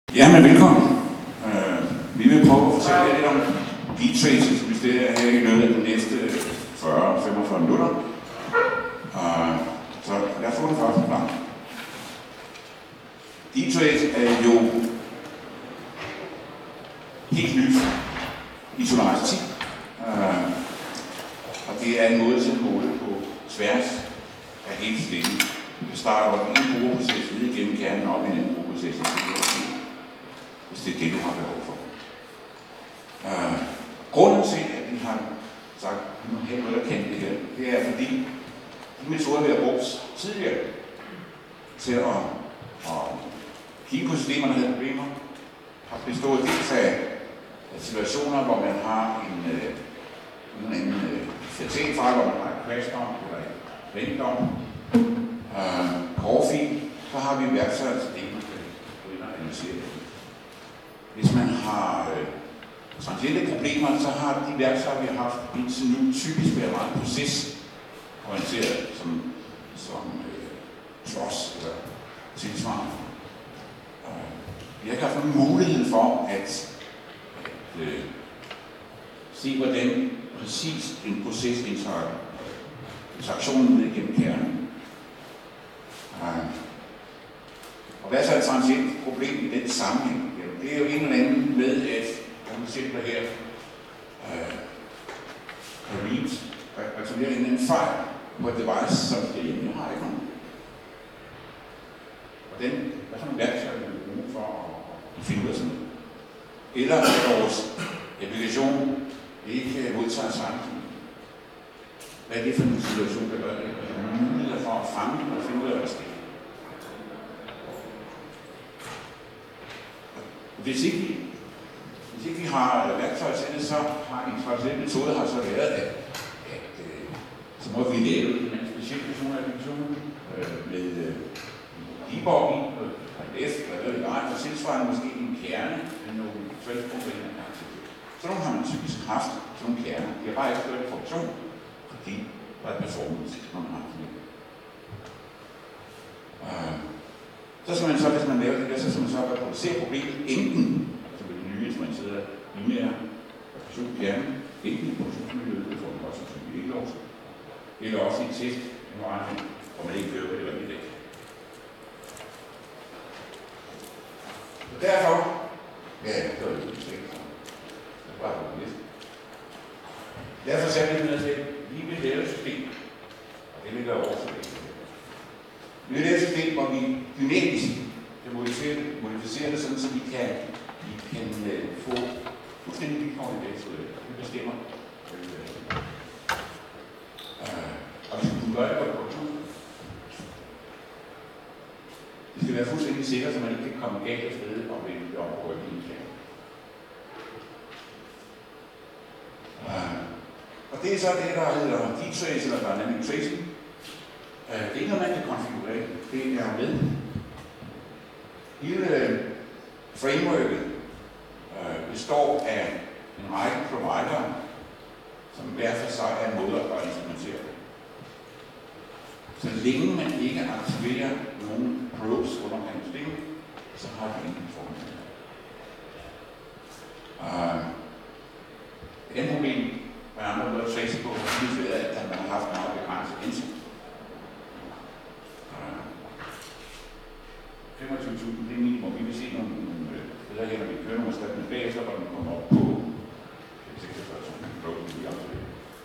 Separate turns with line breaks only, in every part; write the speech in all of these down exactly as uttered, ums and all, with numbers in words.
Jamen, velkommen. Uh, vi vil prøve at fortælle lidt om D-Traces, hvis det er her i løbet af de næste fyrre til femogfyrre minutter. Uh, så lad os få den første klar. D-Trace er jo helt nyt i solaritet. Uh, og det er en måde til at måle på tværs af hele stillen. Vi starter op i en brugerproces, ned igennem kernen op i en anden brugerproces, hvis det er det, du har behov for. Uh, grunden til, at vi har sagt, at vi må have noget, der kan det her, det er fordi de metoder, vi har brugt tidligere til at, at kigge på systemerne, der havde problemer, har bestået dels af situationer, hvor man har en, øh, en anden øh, fatalitfejl, hvor man har et crashdom eller et vendom, øh, grovfil, så har vi værktøjer til det, man kan gå ind og analysere det. Hvis man har øh, transiente problemer, så har de værktøjer, vi har haft indtil nu, typisk været meget procesorienteret, som, som øh, trods eller tilsvarende. Øh, vi har ikke haft nogen mulighed for at, at øh, se, hvordan præcis en proces interaktionen ned igennem kernen. Øh, og hvad er så et transient problem i den sammenhæng? Det er jo en eller anden med, at man simpelthen her øh, reads, altså det er en eller anden fejl på et device, som det egentlig har ikke nogen. Hvordan, hvad for nogle værktøjer vil vi bruge for at finde ud af sådan noget? Eller at vores applikation ikke modtager samtidig. Hvad er det for en situation, der gør det? Der er muligheder for at fange og finde ud af, hvad der sker. Hvis ikke, vi, hvis ikke vi har værktøjer til det, så har en traditionel metode har så været, at, at øh, så må vi lave en speciel version af applikationen øh, med øh, debug i, og et F, eller hvad det er, og tilsvarende måske en kerne med nogle tværsprogrammer. Så nogle har man typisk haft, sådan nogle kerner. De har bare ikke ført funktion, fordi der er et performance, når man har det. Øh, Så skal man så, hvis man laver det der, så skal man så producere problemet enten, altså med de nye instrumenterede lineære applikation enten i produktionsmiljøet, det får man også som ikke lov, eller også i et test, hvor man ikke kører eller lidt ikke. Så derfor, ja, det var jo ikke slet ikke. Det var bare på næste. Derfor sagde vi med til, at vi vil lave et system, og det vil være overforlægget. Vi vil lave et system, hvor vi dynamisk kan modificere det, modificere det sådan, så vi kan, vi kan uh, få fuldstændig vilkår i det, så vi bestemmer. Uh, og vi skal kunne gøre det på et produktion. Det skal være fuldstændig sikkert, så man ikke kan komme galt af sted og vælge det område i en plan. Uh, og det er så det, der hedder D-Trace eller Dynamic Tracing. Uh, det er ikke noget, man kan konfigurere. Det er med. Hele frameworket uh, består af en række provider, som hver for sig er måder at implementere det. Så længe man ikke aktiverer nogen probes rundt omkring systemet, så har vi ingen formel. Uh, et andet problem, hvad andre måder at trace på, er, at man har haft meget begrænset indsigt. femogtyve tusind, det er minimum. Vi vil se nogle bedre her, når vi kører nogle steder, men bagefter, hvor den kommer op på seksogfyrre tusind klokken, vi aktiverer.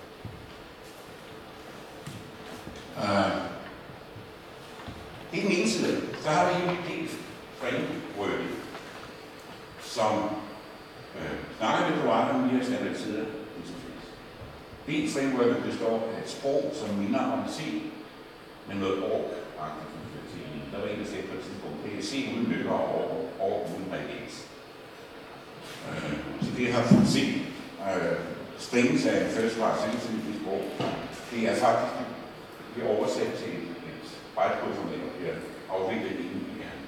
Uh, det er den ene side. Så har vi en del framework, som uh, snakker med provideren via standardiseret interface. Det framework består af et sprog, som minder om C, med noget org-agtigt. Der var en, der sagde på et tidspunkt, det er C uden nykker og over uden reagens. Øh, så det har fået C. Øh, strings af first class sensitive sprog. Det er faktisk det er oversat til et bytecode, som der bliver afviklet inden i kernen.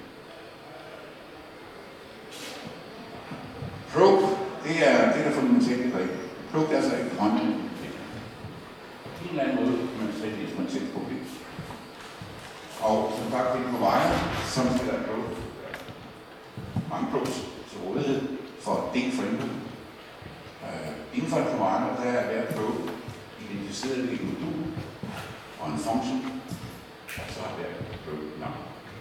Probe, det er det, der fundamentalt er rigtigt. Probe er altså ikke grønne. På en eller anden måde kan man sætte et instrumentelt problem. Og som sagt, det er på vejen, som skal der prøve. mange probes til rådighed for det framework. Uh, inden for en provider, der er hver probe identificeret ved et modul og en function, og så har hver probe navn.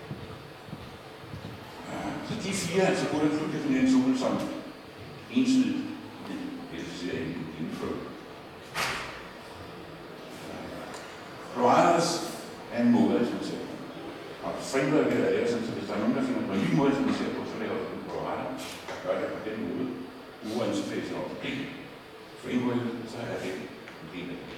Uh, så de fire, så kunne der pludselig definere en tool som ensidigt identificerer en, en probe. Providers er en måde, at man ser på. Og frameworket er det, så hvis der er nogen, der finder på en ny måde, som man ser på, så laver den provider, der gør det på den måde. Bruger interface og det frameworket, så er det en del af det.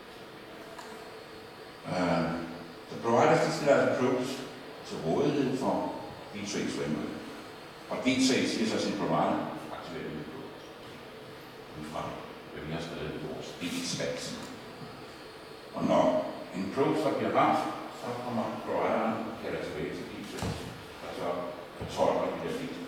Uh, så providers, de stiller altså probes til rådighed for D-Trace framework. Og D-Trace siger så sin provider, aktiverer den på. Udfra, hvad vi har skrevet i vores D-Trace. Og når en probe så bliver ramt, så kommer provideren og kalder tilbage til D-Trace. Og så fortolker de der D-Trace.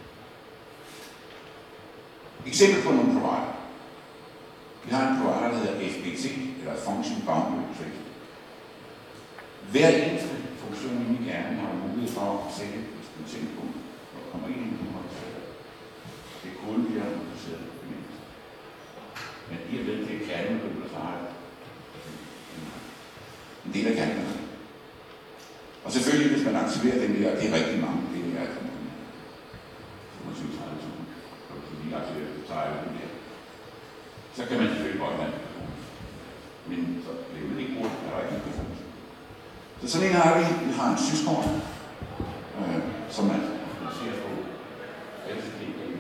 Eksempel på nogle provider. Vi har en provider, der hedder F B T, eller Function Boundary Trace. Hver eneste funktion inde i kernen har mulighed for at sætte et tænkepunkt, når der kommer ind i en modtager. Det er kun bliver placeret på det. Men i og med det er kernen, der har en del af kernen. Og selvfølgelig, hvis man aktiverer den der, det er rigtig mange, det er femogtyve tredive tusind. Og hvis man lige aktiverer det, så er det den der. Så kan man selvfølgelig godt have en mikrofon. Men så bliver det ikke brugt, der er ikke en mikrofon. Så sådan en har vi, vi har en syskort, øh, som man ser på L C D.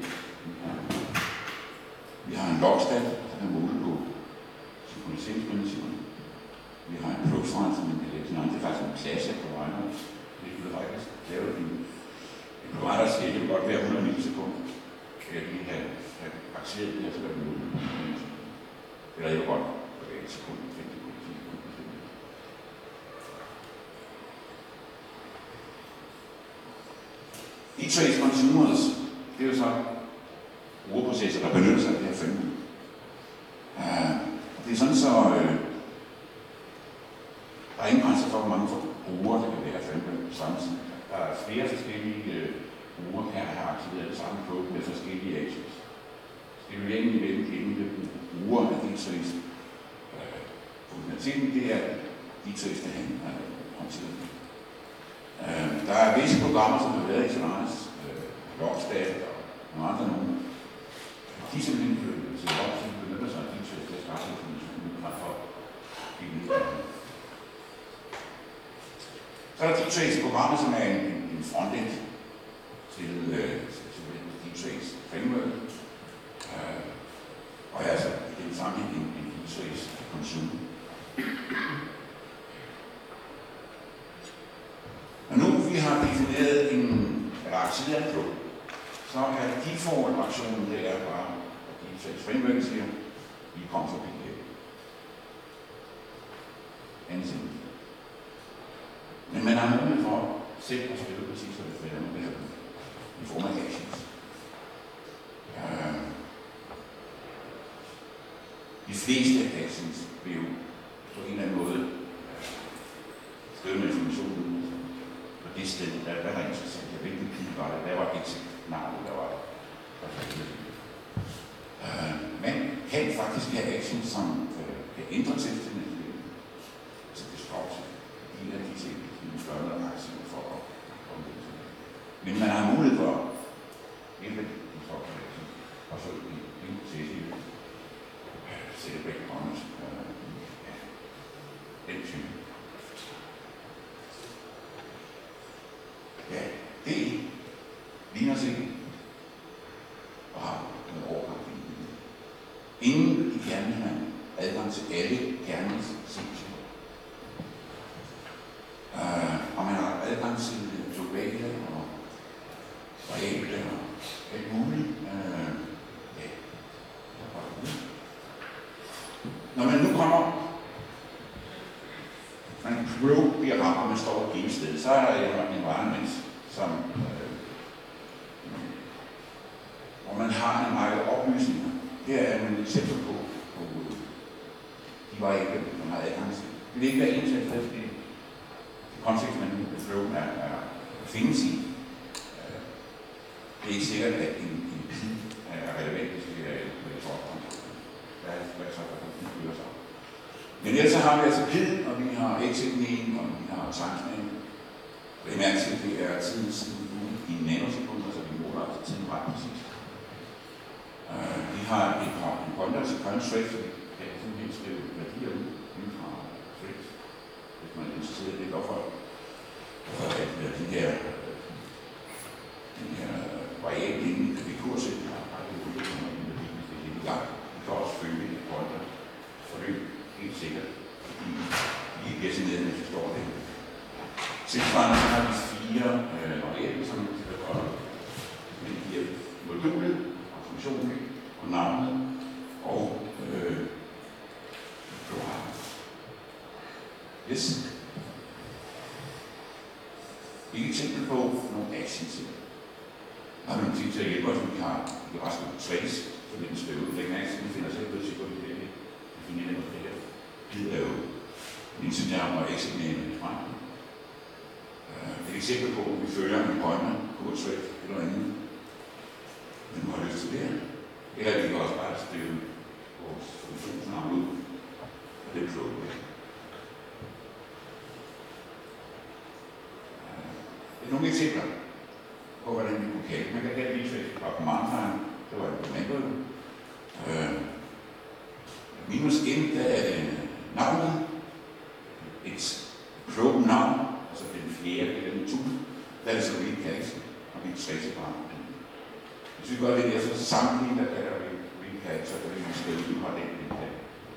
Vi har en logstat, der kan måle på synkroniseringsprincipperne. Vi har en profile, som man kan lægge til det er faktisk en klasse af provider. Det er jo faktisk lavet en, en provider, der skal godt være hundrede millisekunder. Kan jeg lige have, have aktiveret det her, så er det muligt. Eller jeg vil godt på et sekund, fem sekunder, ti sekunder. D-Trace consumers, det er jo så brugerprocesser, der benytter sig af det her framework. Uh, det er sådan så, uh, der er ingen grænser for, hvor mange brugere der kan være af framework samtidig. Der er flere forskellige uh, brugere her, der har aktiveret det samme probe med forskellige actions. Evalueringen imellem de enkelte brugere af D-Trace. Uh, funktionaliteten, det er D-Trace, der har håndteret. Uh, der er visse programmer, som har været i Solaris, uh, Logstat og nogle andre nogle. De er simpelthen til op, som benytter sig af D-Trace til at skaffe informationen fra folk. Så er der D-Trace-programmer, som er en, en frontend til, øh, til D-Trace framework. Uh, og er altså i den sammenhæng en, en D-Trace consumer. Og nu vi har defineret en, eller aktiveret en probe, så er default-aktionen det er bare, at D-Trace framework siger, vi kommer forbi det. Anden Men man har mulighed for selv at skrive præcis, hvad det finder med det her i form af actions. Uh, de fleste af actions vil jo på en eller anden måde uh, skrive med informationen på det sted, der, der var interessant. Jeg ved ikke, hvilken var det. Der var et navn, der var det. Uh, man kan faktisk have actions, som uh, kan ændre tilstanden. Så det står til en af de ting, som gør noget aktivt for at komme ud til det. Men man har mulighed for at hjælpe de stopsættelser, og så i en session sætte background, ja, den type. Ja, det ligner sig og har noget overgang. Inden i kernen har man adgang til alle kernens sektioner. Uh, og man har adgang til globale og reale og alt muligt. Uh, ja. Når man nu kommer, man probe bliver ramt, og man står et sted, så er der en environment, som, uh, hvor man har en række oplysninger. Her er man et eksempel på, på de variable, man har adgang til. Det vil ikke være eneste af det kontekst, man proben er, er findes i. Det er ikke sikkert, at en, en tid er relevant, hvis det er et forhold. Hvad er så, der kan føre sig? Men ellers har vi altså piden, og vi har exitmening, og vi har timesmening. Det er mærke til, at det er tiden siden i nanosekunder, så vi måler altså tiden ret præcis. Uh, vi har et par pointer til current thread, så vi kan simpelthen skrive værdier ud inden fra threads, hvis man er interesseret i det hvorfor. For at de her, de her variable inden i det kurset, vi har ret ud, som er inden det er det i gang. Vi kan også følge et pointer forløb helt sikkert, fordi vi i virksomheden forstår det. Tilsvarende så har vi fire øh, variable, som vi skal gøre. Vi giver modulet og funktionen og navnet og øh, programmet. Yes. Vi er eksempel på nogle actions. Der er nogle ting til at hjælpe os, vi har i resten af trace, så vi kan skrive ud. Den action, vi finder selv ved, så vi kan definere noget af det her. Det er jo en incident og exit-name fra. Et eksempel på, at vi følger en pointer på et thread eller andet. Men du har lyst til det. Eller vi kan også bare skrive vores funktionsnavn ud, og det er klogt. Det er nogle eksempler på, hvordan vi kunne kalde. Man kan kalde det et fra command-line. Det var et kommando. Øh, minus n, der er det navnet. Et probe-navn. Altså den fjerde eller den to, der er det så really catch, og vi tracer bare. Hvis vi gør det der, så sammenligner der er really catch, så kan vi skrive, at vi har den really catch.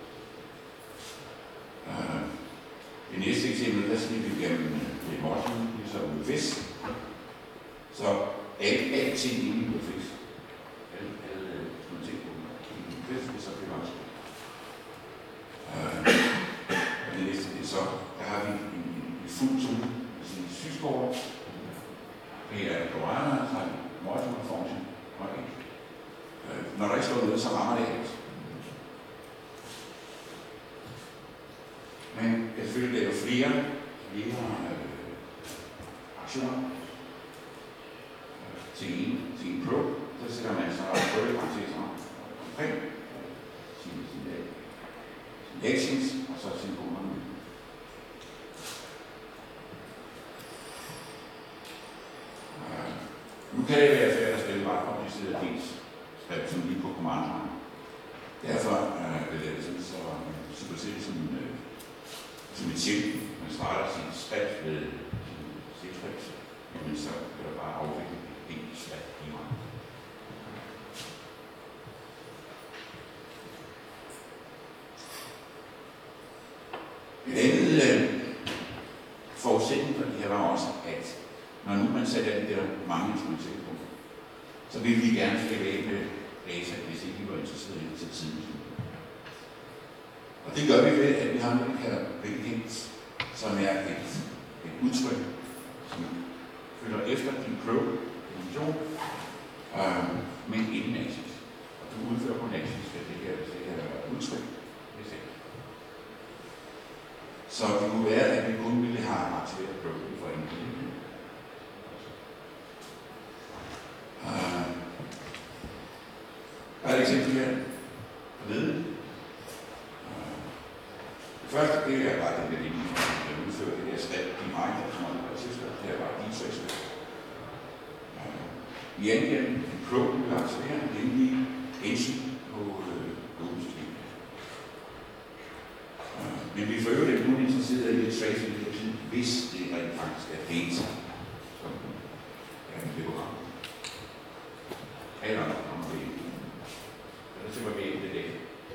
Uh, det næste eksempel, der skal vi gennem det module, så ud fisk. Så alle, alle ting inde i fisk. Alle, alle nogle ting på fisk, det så bliver vanskeligt. Uh, det næste, det er så, der har vi en fuldt ud med sin sygskård. Det er programmer, så er module function. Okay. Øh, når der ikke står noget, så rammer det ikke. Men jeg selvfølgelig laver flere, flere øh, aktioner øh, til en, til en probe. Så sætter man så prøveparentese omkring sine sin actions, og så sine kommando. Nu kan det være svært at skrive meget kompliceret dels, som lige på command-line. Derfor øh, vil jeg det så super til som, øh, som et tip. Man starter sin skrift ved sin skrift, men så vil der bare afvikle en skrift i mig. Et andet øh, forudsætning for det her var også, at når nu man sætter de der mange instrumenter på, så vil vi gerne slippe af med data, hvis ikke vi var interesseret i det til tiden. Og det gør vi ved, at vi har noget, vi kalder predicate, som er et, et udtryk, som følger efter din probe, definition, øh, men inden actions. Og du udfører på en actions, ved det her, det her udtryk. Så det kunne være, at vi kun ville have aktiveret probe for en lille. Uh, der er et eksempel her fornede. Uh, det første, det er bare det, der udfører det her skrift, de mange, som er der tilskud, det er bare de tre skrift. Uh, I angiver en probe, vi vil aktivere, nemlig engine på Google-systemet. Uh, men vi får jo det kun interesseret i et trace, hvis det rent faktisk er data, som er en program. Eller om det er det. Så var vi ikke det der.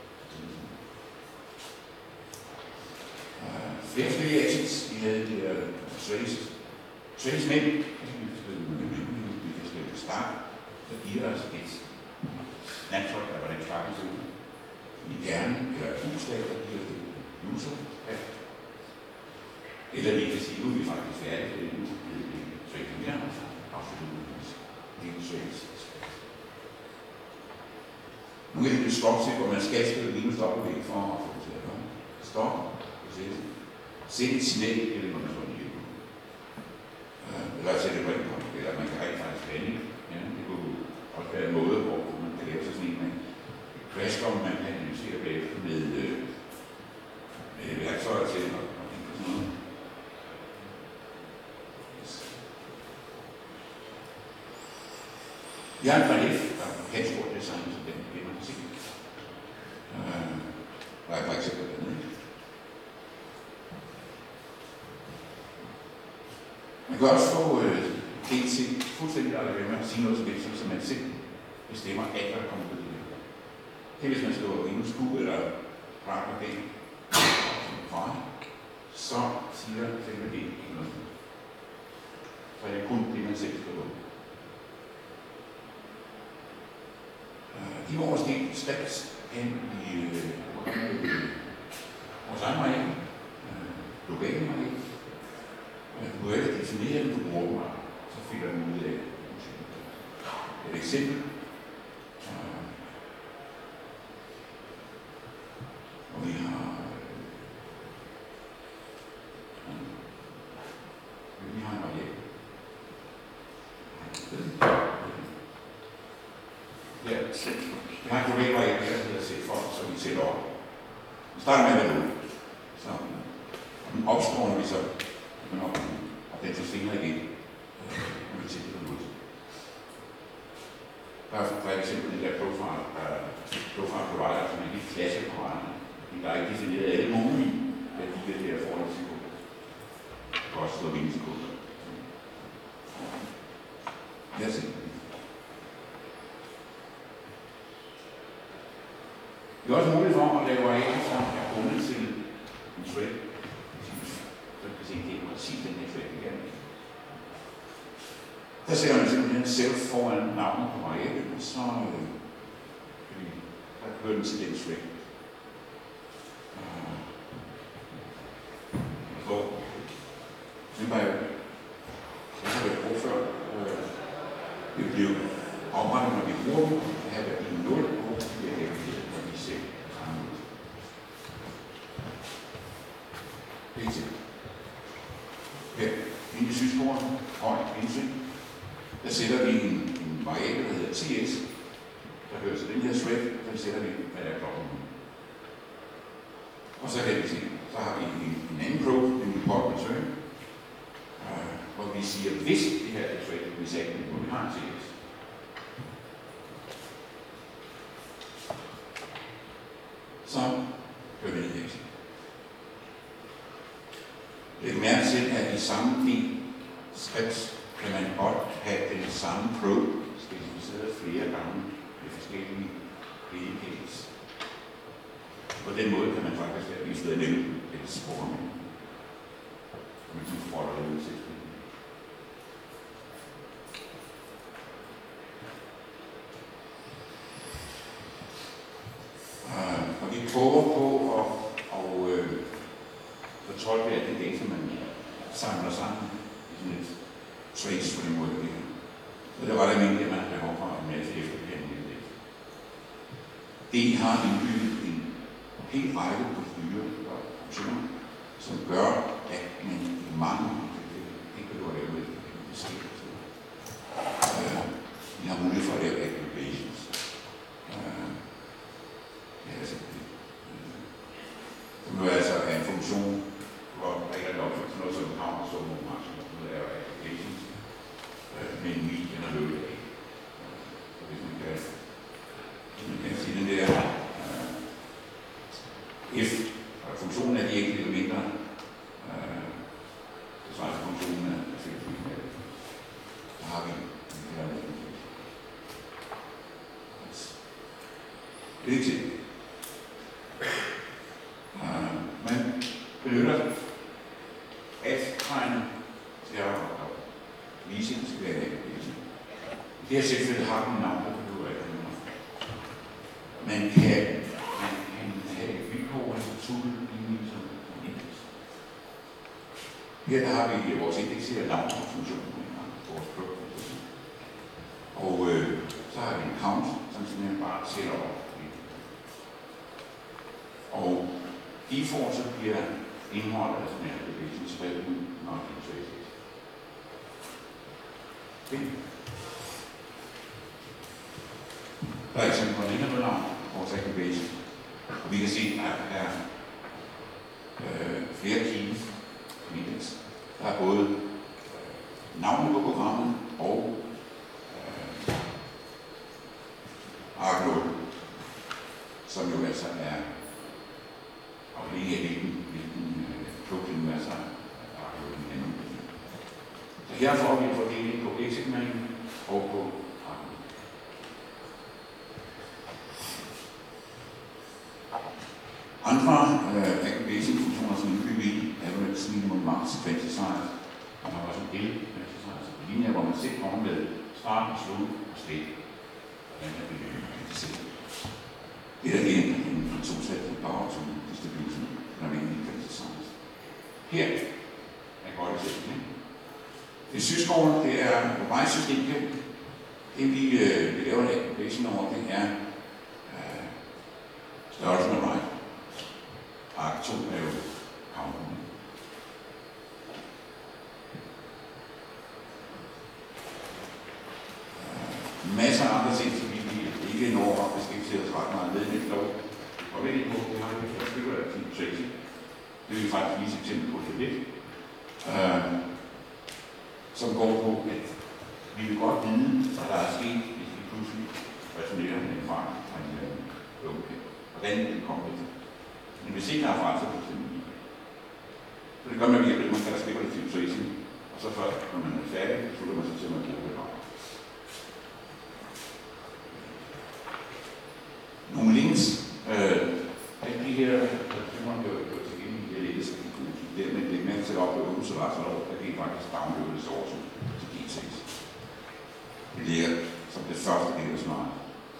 Flere flere actions, vi havde de her trace. Trace med, vi kan skrive start, så giver os et snapshot af, hvordan starten ser ud. Vi gerne, eller et udslag, der giver det user. Eller vi kan sige, nu er vi faktisk færdige, for det er nu, det er trace mere, absolut. Det er en trace. Nu er det et stop-tip, hvor man skal skrive minus W for at få det til at gøre. Stop, processen. Sæt et signal, eller man får en hjælp. Eller sæt et breakpoint, eller man kan rigtig faktisk vende. Ja, det kunne skriftstof, man kan analysere bagefter med, øh, med værktøjer til og, og sådan noget. Jeg har en relief, der er et stort design, som den kender til. Øh, der er for eksempel dernede. Man kan også få øh, det til fuldstændig at lade være med at sige noget som helst, så man selv bestemmer alt, hvad der kommer ud af det. Det er, hvis man skriver Windows Q eller Racker D, så siger selve det ikke noget. Så er det kun det, man selv skriver. De var også lidt skrift hen i øh, vores egen marked, øh, globale marked. Du kan ikke definere det, du bruger mig, så finder du ud af et eksempel. Øh, og vi har øh, vi har en marked. Ja, jeg har en problem, hvor jeg kan hedder sætte folk, som vi sætter op. Vi starter med at være nul. Så den opstår, når vi så begynder op, og den forsvinder igen, når vi sætter den ud. Der er for eksempel det der profile, profile provider, som er helt klasse provider. Der er ikke defineret alle mulige værdier der forhold til kode. Det kan også stå vindelskode. Lad os se. Det er også muligt for at lave arealer, som er bundet til en thread. Så kan se, det er præcis den her thread, vi gerne vil. Der ser man simpelthen selv foran navnet på variablen, så øh, kan vi køre den til den thread. Uh, hvor den var jo, det har vi brugt før. Uh, det blev oprettet, når vi bruger dem, det har været i nul, og vi har hævet det. Her, inde i sydsporen, høj indsyn, der sætter vi en, en variabel, der hedder T S, der hører til den her thread, og der sætter vi, hvad der er klokken. Og så kan vi se, så har vi en, en anden probe, en report return, øh, hvor vi siger, hvis det her er thread, vi sagde, hvor vi har en T S. Så gør vi det her. Læg mærke til, at i samme fil skrift kan man godt have den samme probe specificeret flere gange med forskellige delcases. På den måde kan man faktisk have vist at nævne et spor med. Og man kan forholde det ud til. Uh, og vi prøver på at og, øh, fortolke af det data, man samler sammen i sådan et trace på den måde, det her. Så der var det almindeligt, at man havde behov for en masse efterkendende i det. Det har indbygget en hel række procedurer og funktioner, som gør, at man i mange ikke behøver at lave et besked. Vi har mulighed for at lave aggregations. Ja, altså, det må altså have en funktion, hvor der ikke er nok for noget som havn, så må man lave applications med en median og løbe af. Så hvis man kan, man kan sige den der uh, if, og funktionen af de enkelte elementer, uh, det svarer til funktionen af effekten af det. Så har vi en her med. Det er ikke til. Uh, man benytter F-tegnet til at vise, at det skal være en application. I det her tilfælde har den navn, der behøver ikke noget. Man kan, man kan have vilkår og tool i som indeks. Her der har vi vores indekseret navnsfunktion, vores produktfunktion. Og øh, så har vi en count, som simpelthen bare sætter op. Og default så bliver indholdet af sådan en application spredt ud, når det er traces. Okay. Der er eksempel på en længere navn, vores Activation. Og vi kan se, at der er øh, flere keys som indeks. Der er både øh, navnet på programmet og øh, ark nul, som jo altså er afhængig af hvilken, hvilken øh, plugin man så ark nul i anden. Så her får vi en fordeling på exit-mailen og på ark nul. Andre øh, activation-funktioner, som indbygget i, er jo et minimum max quantifier. Og der er også en del quantifier, så linjer, hvor man selv kommer med start, slut og slet. Hvordan er det kvantificeret? Det er det en tosat power to distribution, når vi egentlig quantifier. Her er et godt eksempel. Det syskårene, det er på vejsystem. Det vi, øh, vi laver en activation over, det er øh, størrelsen af right. Ark to er jo havnen. Uh, masser af andre ting, som vi ikke når at beskæftige os ret meget med, men dog og ved på, det har vi først bygget af Team Tracy. Det vil vi faktisk vise et eksempel på det lidt. Uh, som går på, at vi vil godt vide, hvad der er sket, hvis vi pludselig resonerer med en fejl fra en eller anden okay. Hvordan det kommer til. Men hvis ikke der er fejl, så er det så det gør man virkelig, at man kan skrive det til tracing, og så først, når man er færdig, så slutter man sig til, at man bruger det bare. Nogle links, øh, af de her, der man jo gjort til gengæld, det er lidt så det men det man sætter op på øvelsevarsler, der kan faktisk downloades over til G seks. Det ligger som det første del af snart.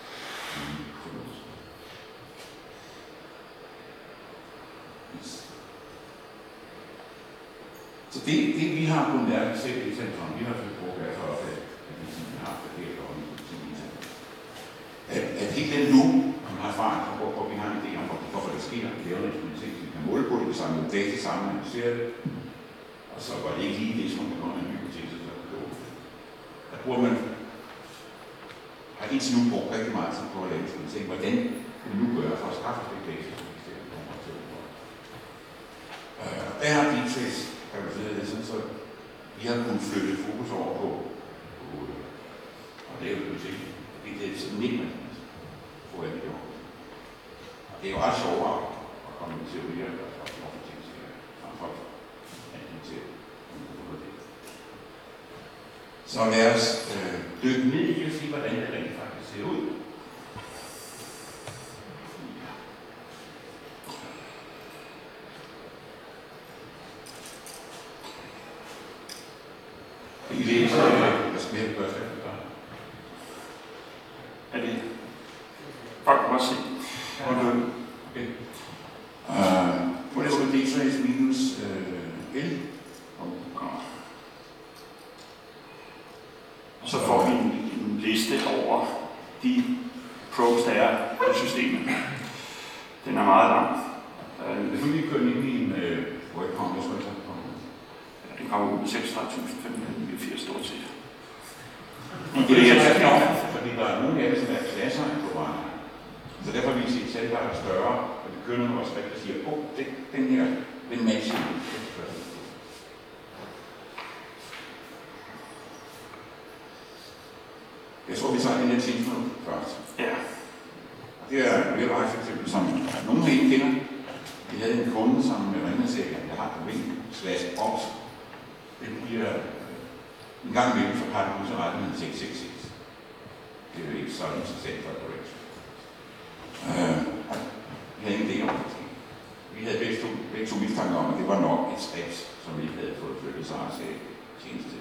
Så det, det vi har på en værk selv i centrum, vi har fået brugt af for at vi har det her og at, at helt den nu, man har erfaring for, hvor vi har en idé om, hvorfor det sker, vi laver en implementering, vi kan måle på det, vi samler data sammen, analyserer det, og så var det ikke lige det, som man kommer med en hypotese, så det går. Der bruger man, har indtil nu brugt rigtig meget tid på at lave implementering, hvordan kan vi nu gøre for at skaffe det data, som vi ser, kommer til at gøre. Og der har de test, kan man sige det sådan, så vi har kunnet flytte fokus over på, på at lave bibliotek. Det er sådan nemt, man får det gjort. Og det er jo ret sjovt at komme med teorier, der er faktisk ofte ting, som er fremfor at implementere. Så lad os øh, dykke ned i og se, hvordan det rent faktisk ser ud. I læser, hvad skal vi have det første?
Er det? Folk kan også se.
Okay. Okay. Uh, Hvor er det så D tre minus uh, L?
Og så får vi en, en liste over de probes, der er på systemet. Den er meget lang.
Uh, Hvis vi lige kører ind i en webcom, jeg tror ikke,
den kommer ud med seksogtredive tusind fem hundrede niogfirs stort set.
Og det er ikke nok, fordi der er nogle af dem, som er klasser i programmet. Så derfor vil vi se et tal, der er større, og vi kører nogle også, der siger, åh, oh, den, den her, den matcher. Jeg tror, vi tager den her tilfælde først.
Ja.
Det er et real life eksempel, som nogle af jer kender. Vi havde en kunde, som ringede og sagde, at jeg har et problem, slash ops. Det bliver en gang imellem for pakken ud, så retter man seks seks seks. Det er jo ikke så interessant for et projekt. Uh, vi havde ingen idé om det. Vi havde begge to, begge to mistanke om, at det var nok et skrift, som vi ikke havde fået flyttet sig af tjeneste.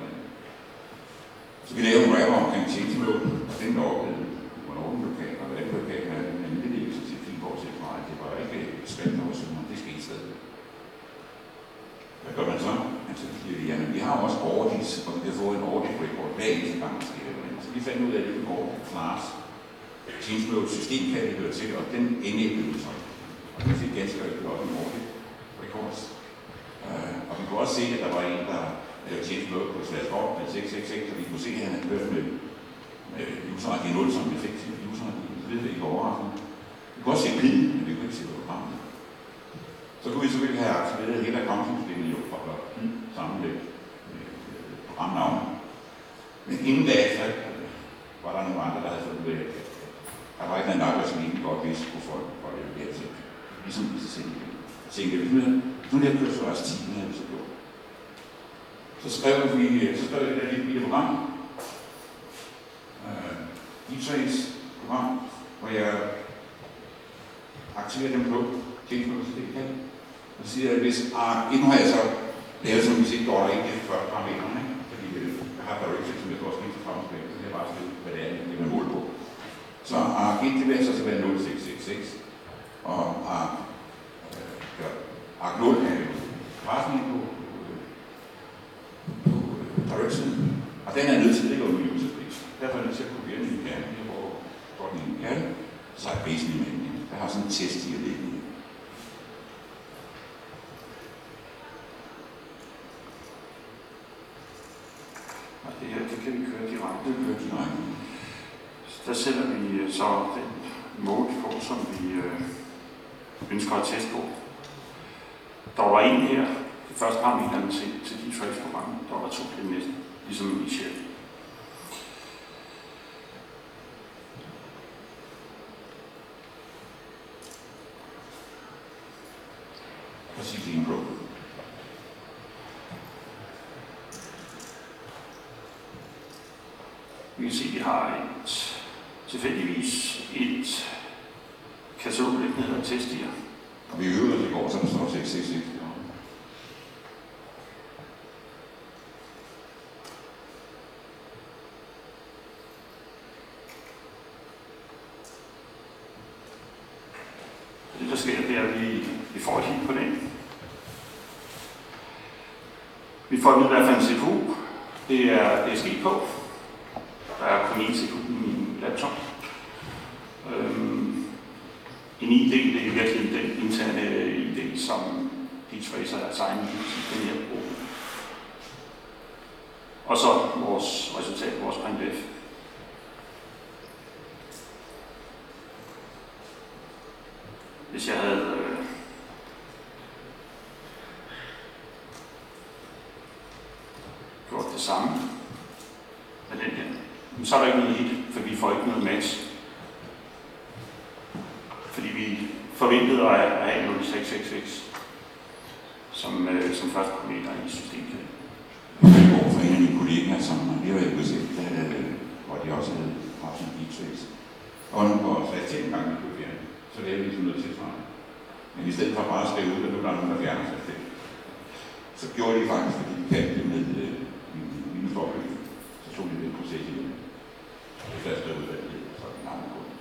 Så vi lavede en rapper omkring tjenestemålen, og den loggede, hvornår den lokal, og hvad den lokal er, men det er jo så til fint bortset fra, at det var ikke spændt over sådan, det skete stadig. Hvad gør man så? Altså, jamen, vi har også audits, og vi kan få en audit report hver eneste gang, der sker det. Så vi fandt ud af, at det går class. Teamsmode system kan det høre til, og den enable vi så. Og den fik ganske rigtig godt en audit records. Uh, og vi kunne også se, at der var en, der lavede Teamsmode på slash op med seks seks seks, og vi kunne se, at han havde kørt med, med user I D nul som effekt til user I D. Det ved vi ikke overraskende. Vi kunne også se piden, men vi kunne ikke se på programmet. Så kunne vi selvfølgelig have aktiveret hele accounting-systemet jo for at pide sammen med, med programnavnet. Men inden da, så var der nogle andre, der havde fundet ud af, at der var ikke noget, som egentlig godt vidste, hvorfor folk ville være til. Ligesom vi så tænkte, jeg tænkte, hvis nu er det kørt for os ti, havde vi så gjort. Så skrev vi, så skrev vi et lille program, uh, E-Trace program, hvor jeg aktiverer dem på tilknytningsdelen. Og siger, at hvis ah, nu har jeg så lavet som hvis ikke går der ikke det før parametrene, fordi jeg har direction, som jeg får også lige til fremspil, så det er bare skrive, hvad det er, det er mål på. Så A et det vil så til være nul seks seks seks, og A nul er jo retning på, på direction, og den er nødt til at ligge under user space. Derfor er jeg nødt til at kopiere den i kernen, her hvor går den ind i kernen, så er basen i mænden. Jeg har sådan en test i at lægge i.
Og det her, det kan vi køre direkte.
Det kører direkte.
Der sætter vi så den mode på, som vi øh, ønsker at teste på. Der var en her, det første parametrene til, til de trace-programmer, der var to det næsten, ligesom i shell.
Præcis en pro.
Vi kan se, at vi har et, tilfældigvis et katalog, der hedder testier.
Og vi øvede os i går, så der står seks seks seks.
Det, der sker, det er, at vi, vi får et hit på den. Vi får at vide, hvad for en C P U det er, det er sket på. Der er kun én C P U i min laptop. Øhm, en I D, det er virkelig den interne I D, som D-Tracer er tegnet i den her bruger. Og så vores resultat, vores printf. Hvis jeg havde øh, gjort det samme med den her, så er der ikke noget hit, for vi får ikke noget match. Fordi vi forventede at have nul seks seks seks som, øh, som første parameter i systemet.
Jeg går over for en af mine kollegaer, som vi var i U S A, hvor de også havde haft sådan en E-Trace. Og så jeg tænkte en gang, vi kunne fjerne, så lavede vi ligesom noget tilsvarende. Men i stedet for bare at skrive ud, at nu var der nogen, der fjerner sig det. Så gjorde de faktisk, fordi de kaldte det med øh, mine forløb. Så tog de den proces i det. Efter jeg skrev ud af det, så den navn på.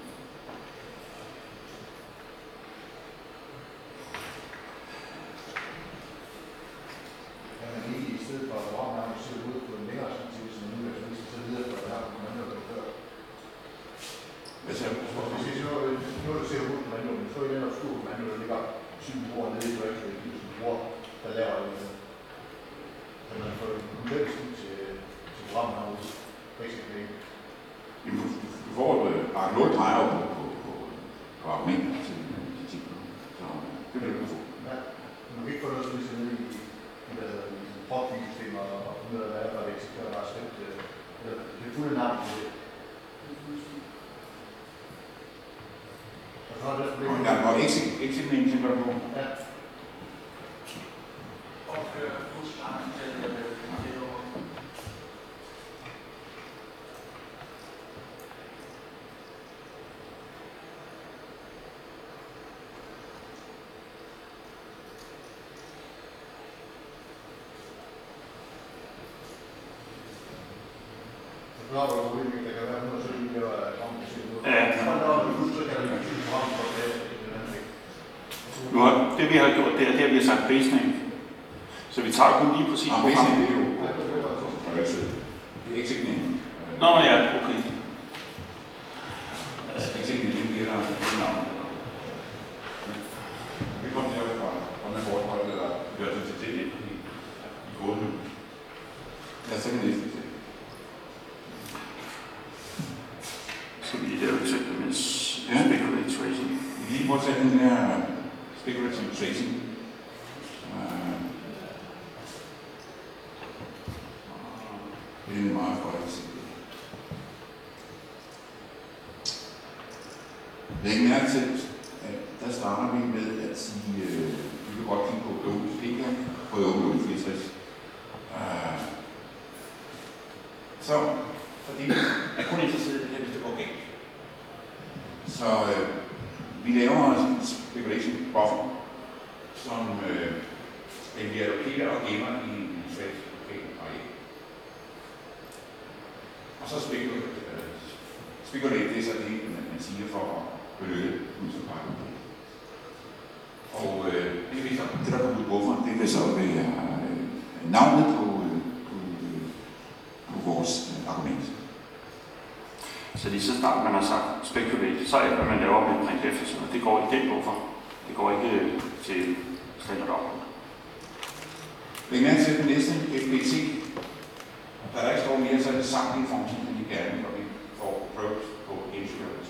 Kan man lige i stedet for at programnavn se ud på en længere tid, som nu er så så videre for at have kommando på før?
Hvad siger du?
Hvis jeg nu, nu du ser ud på kommandoen, så er den obskur kommando, der ligger syv bruger nede i directory, som bruger, der laver en kan man få en komplet til, til programnavn, basically.
Du får bare nul drejer på, på, på, på argumenter til de ting. Så det vil du få.
Ja, man kan ikke få noget sådan ligesom nede i, i, i proxy-systemer og finde ud af, hvad der er, det er bare slet det fulde navn på det. Og så er det også
Og der var exit-mening, tænker du på?
Ja.
Opføre huslejen til det over.
Så er der jo ikke, der kan være noget, så lige det var kompliceret.
Ja.
Så er der jo husk, så kan der blive et program for det.
Nu har, det vi har gjort, det er, det er, vi har sagt basename. Så vi tager kun lige præcis
Ja,
programmet.
det er jo det er exit-mening.
Nå ja, okay.
Exit-mening, det er der et navn. Vi kommer herfra, og man forhold eller hører det til det i koden nu. Lad os tage det næste.
Så vi laver eksempel med
Ja.
speculate tracing.
Vi tage den her speculative tracing. Uh, det er meget godt at se. Læg mærke til, at der starter vi med at sige, øh, vi kan godt kigge på Wikipedia på Open fireogtres. Uh, så, fordi jeg er kun interesseret i det her, hvis det går galt. Så øh, vi laver en speculation buffer, som øh, vi allokerer og gemmer i en svagt lokal areal. Og så spekulerer øh, spekulate, det er så det, man siger for at belønne udsapakken. Og øh, det, vil så, det der kommer ud bufferen, det vil så være øh, navnet på, øh, på, øh, på vores øh, argument.
Så lige så snart man har sagt speculate, så er det, hvad man laver med printf, og det går i den buffer. Det går ikke til standard output.
Læg mærke til den næste F B T. Da der ikke står mere, så er det samtlige funktioner, de gerne, når vi får probes på insurance.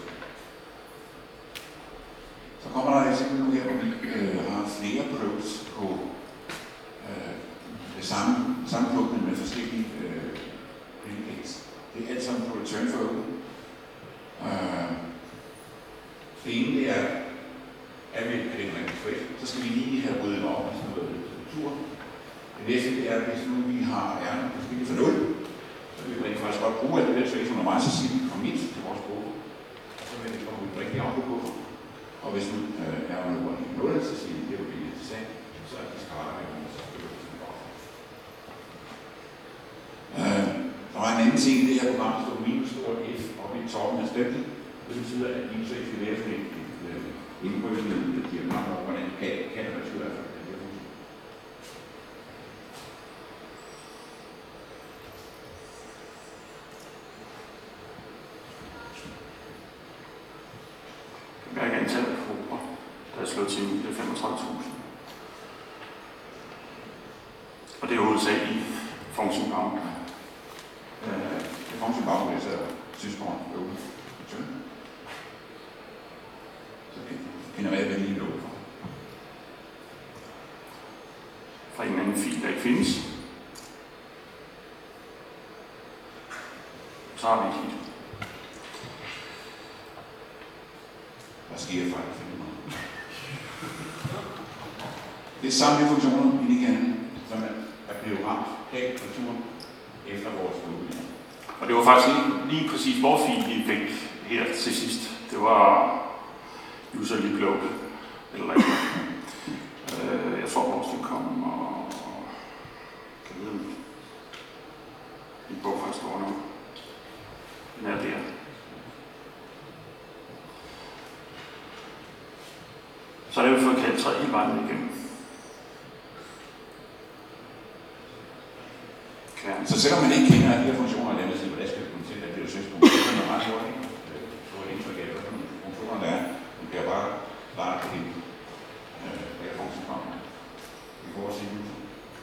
Så kommer der et eksempel nu her, hvor vi øh, har flere probes på øh, det samme, samme punkt, med forskellige øh, predicates. Det er alt sammen på return for open. Uh, det ene det er, at vi er det en rigtig så skal vi lige have ryddet op med sådan noget struktur. Det næste det er, at hvis nu vi har ærner på spil for nul, så vil vi rent faktisk godt bruge alt det der trace undervejs, så siger vi kom mindst til vores gruppe. Og så vil vi komme ud rigtig op på. Og hvis nu uh, er under nul, så siger vi, det er jo det interessant, så er det skarter med vores uh, Der var en anden ting i det her program, der stod minus stort F oppe i toppen af støtten. Det betyder, at I så skal lære sådan et indbrydende diagram over, hvordan kan det betyde af den her funktion.
Hver antal af grupper, der er slået til det er femogtredive tusind. Og det er hovedsageligt funktionbaum.
Det er funktionbaum, hvor jeg sidder tidspunkt øvende. Så finder jeg, hvad jeg lige lå for.
Fra en anden fil, der ikke findes. Så har vi et hit.
Hvad sker der faktisk? Det er samtlige funktioner i kernen, som er blevet ramt af naturen efter vores udvikling.
Og det var faktisk lige, lige præcis vores fil, vi fik her til sidst. Det var userly global, eller ikke. uh, Jeg tror, vores det kom, og kan vide, en bog fra står nu. Den er der. Så er det jo fået kaldt tre hele vejen igennem. Kern.
Så selvom man ikke kender de her funktioner, der vil sige, hvordan skal vi komme til, at det er søgspunkt, så er det meget hurtigt. Så er det indtryk af, hvad funktionerne er. Man kan bare starte på det her funktionsnavn. Vi får også se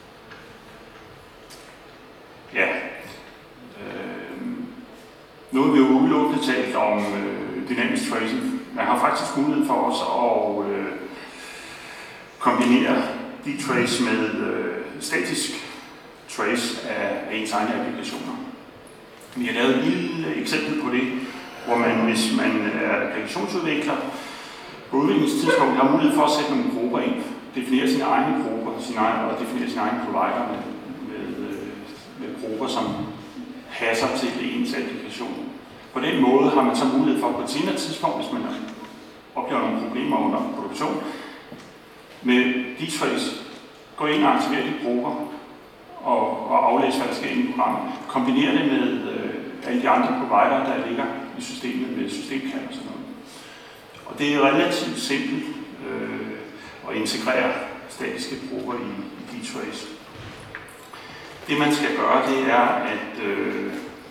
Ja. Øh, nu har vi jo udelukkende talt om øh, dynamisk tracing. Man har faktisk mulighed for os at øh, kombinere de-trace med øh, statisk trace af ens egne applikationer. Vi har lavet et lille eksempel på det, hvor man, hvis man er applikationsudvikler, på udviklingstidspunkt har mulighed for at sætte nogle grupper ind, definere sine egne grupper sin egen, og definere sine egne provider med, med, med grupper, som passer til ens applikation. På den måde har man så mulighed for på et senere tidspunkt, hvis man oplever nogle problemer under produktion, med de-trace gå ind og aktivere de grupper, og, og aflæse, hvad der sker inde i programmet. Kombinere det med øh, alle de andre provider, der ligger i systemet med systemkald og sådan noget. Og det er relativt simpelt øh, at integrere statiske grupper i, i de-trace. Det man skal gøre, det er, at øh,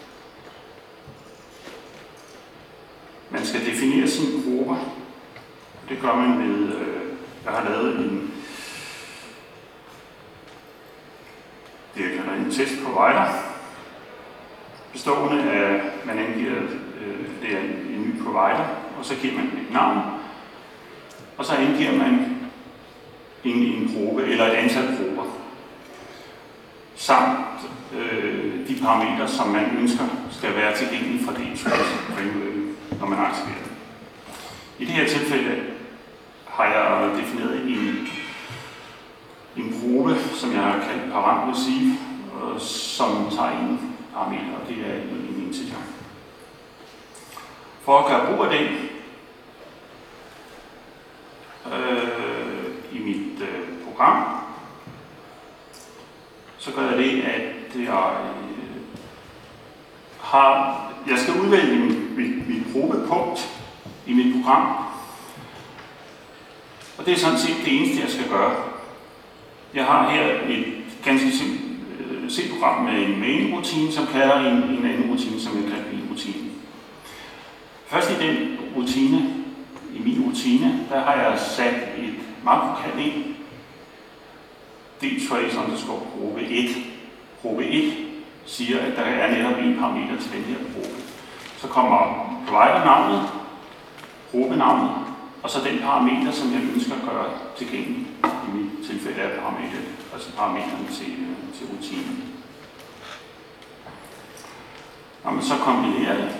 man skal definere sine grupper. Det gør man med, øh, jeg har lavet en det jeg kalder en test provider, bestående af, man angiver, øh, det er en, en ny provider, og så giver man et navn, og så angiver man en, en probe eller et antal prober, samt øh, de parametre, som man ønsker skal være tilgængelige fra D Trace framework, når man aktiverer det. I det her tilfælde har jeg defineret en, en probe, som jeg har kaldt parent receive, som tager en parameter, og det er en integer. For at gøre brug af den øh, i mit øh, program, så gør jeg det, at jeg øh, har, jeg skal udvælge mit, mit, mit probepunkt i mit program, og det er sådan set det eneste, jeg skal gøre. Jeg har her et ganske simpelt øh, C-program med en main-rutine, som kalder en, en anden rutine, som jeg kalder min-rutine. Først i den rutine, i min rutine, der har jeg sat et makrokald ind, dtrace underscore probe et. Probe et siger, at der er netop en parameter til den her probe. Så kommer provider-navnet, probenavnet, og så den parameter, som jeg ønsker at gøre tilgængelig. I mit tilfælde er parameter, altså parameterne til, til rutinen. Når man så kombinerer det,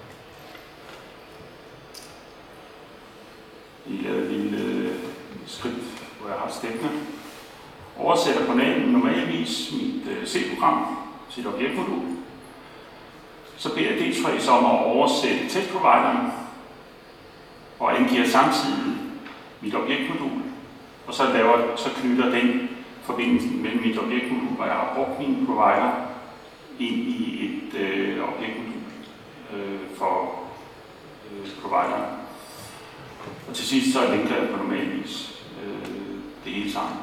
I laver et lille skridt, hvor jeg har steppene, oversætter på normalvis mit C-program til et objektmodul. Så beder jeg dtrace om at oversætte testprovideren og angiver samtidig mit objektmodul, og så, laver, så knytter den forbindelsen mellem mit objektmodul, hvor jeg har brugt min provider, ind i et øh, objektmodul øh, for øh, provideren. Og til sidst så linker jeg på normal vis øh, det hele sammen.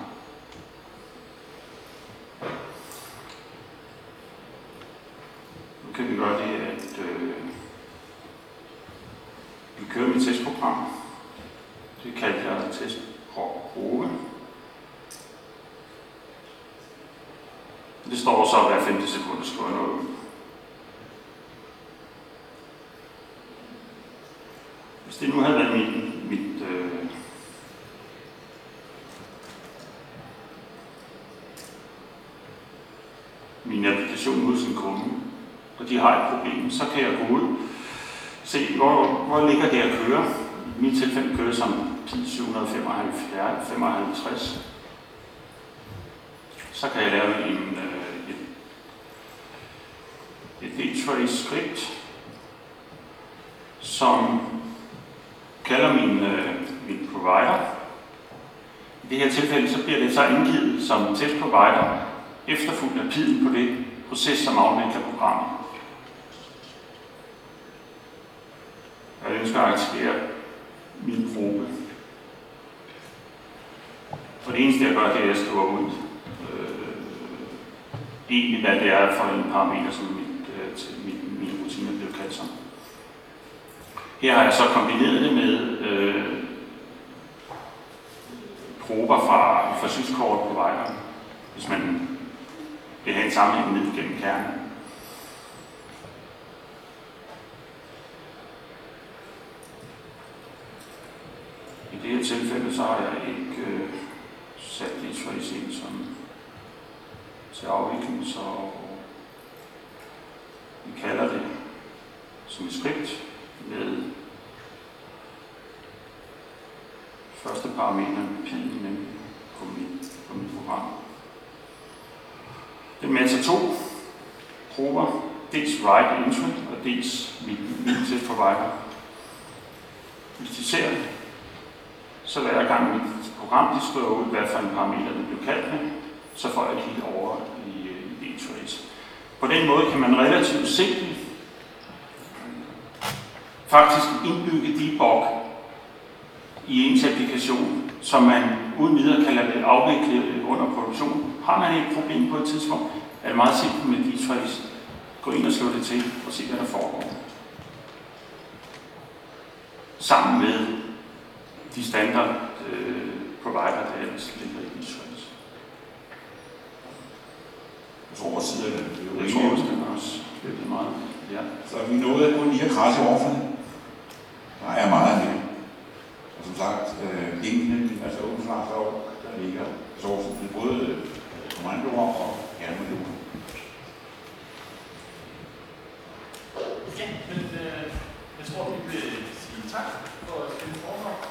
Nu kan vi gøre det, at øh, vi kører mit testprogram. Det kalder jeg testprobe. Det står så hver femte sekund, der skriver noget ud. Hvis det nu havde været mit, mit øh, min applikation hos en kunde, og de har et problem, så kan jeg gå ud se, hvor, hvor ligger det at køre. I mit tilfælde kører som Pi syv femoghalvtreds. Så kan jeg lave en, øh, et, et dtrace script, som kalder min, øh, min provider. I det her tilfælde så bliver det så indgivet som testprovider, efterfulgt af piden på det proces, som afvikler programmet. Jeg ønsker at aktivere min probe. Og det eneste, jeg gør, det er, at jeg skriver ud øh, egentlig, hvad det er for en parameter, som mit, øh, til min, min rutine bliver kaldt som. Her har jeg så kombineret det med øh, prober fra forsynskort på provideren, hvis man vil have en sammenhæng ned gennem kernen. I det her tilfælde så har jeg ikke øh, sat dtrace ind som til afvikling, så vi kalder det som et script med første parameter piden på mit, på mit program. Den matcher to prober, dels write entry og dels mit, mit test provider. Hvis de ser det, så hver gang mit program de skriver ud, hvad for en parameter den bliver kaldt med, så får jeg et hit over i, i dtrace. På den måde kan man relativt simpelt faktisk indbygge debug i ens applikation, som man uden videre kan lade afvikle under produktion. Har man et problem på et tidspunkt, er det meget simpelt med dtrace. Gå ind og slå det til og se, hvad der foregår. Sammen med de standard øh, provider, der ellers ligger i dtrace.
Jeg tror også, at det er
Jeg tror også, det er også virkelig meget. Ja.
Så vi nåede at gå lige at krasse overfor det. Der er meget af det. Og som sagt øh, linkene, altså åbensvarslov, der ligger sourcen til både kommandoer og kernemoduler.
Ja, men øh, jeg tror, vi vil sige tak for at stille forhold.